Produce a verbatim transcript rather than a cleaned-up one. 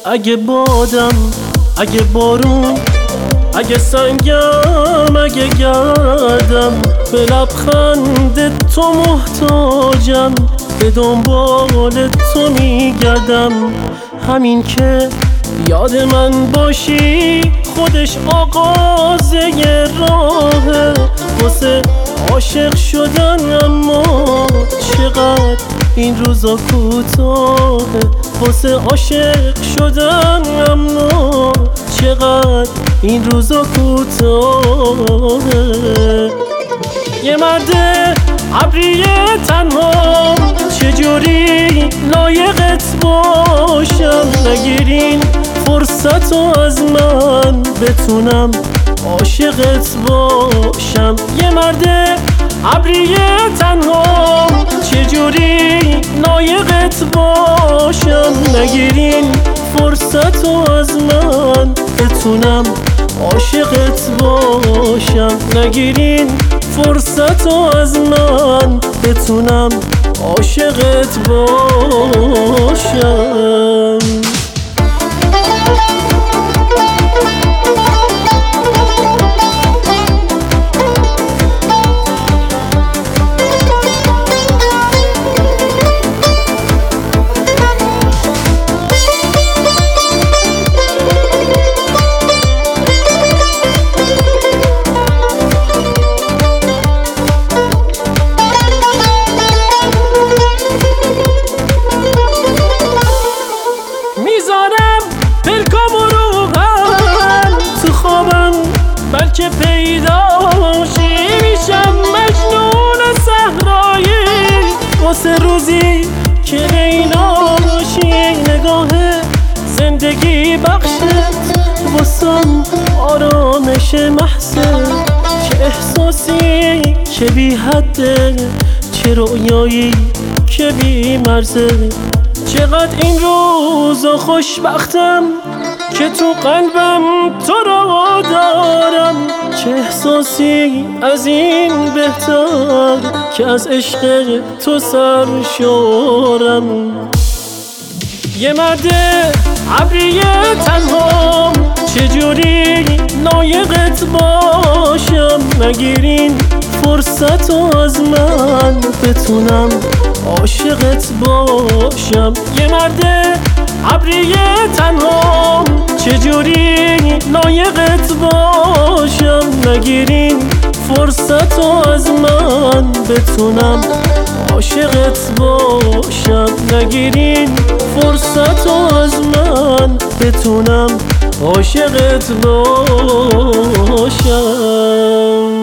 اگه بادم، اگه بارون، اگه سنگم، اگه گردم، به لبخند تو محتاجم، به دنبال تو میگردم. همین که یاد من باشی خودش آغاز یه راهه واسه عاشق شدن. اما چقدر این روزا کوتاهه واسه عاشق شدن. اما چقدر این روزا کوتاهه. یه مرد ابری تنها چجوری لایقت باشم؟ نگیرین فرصتو از من بتونم عاشقت باشم. یه مرد ابری تنها چجوری لایقت باشم؟ نگیرین فرصتو از من بتونم عاشقت باشم. نگیرین فرصتو از من بتونم عاشقت باشم. میذارم پلکامو رو هم تو خوابم بلکه پیداشی. میشم مجنون صحرایی واسه روزی که بیناشی. نگاه زندگی بخشت واسم آرامش محضه. چه احساسی که بی حده، چه رویایی که بی مرزه. چقدر این روزا خوشبختم که تو قلبم تو رو دارم. چه احساسی از این بهتر که از عشق تو سرشارم. یه مرد ابری تنها چجوری لایقت باشم؟ نگیرین فرصتو از من بتونم عاشقت باشم. یه مرد ابری تنها چجوری لایقت باشم؟ نگیرین فرصتو از من بتونم عاشقت باشم. نگیرین فرصتو از من بتونم عاشقت باشم.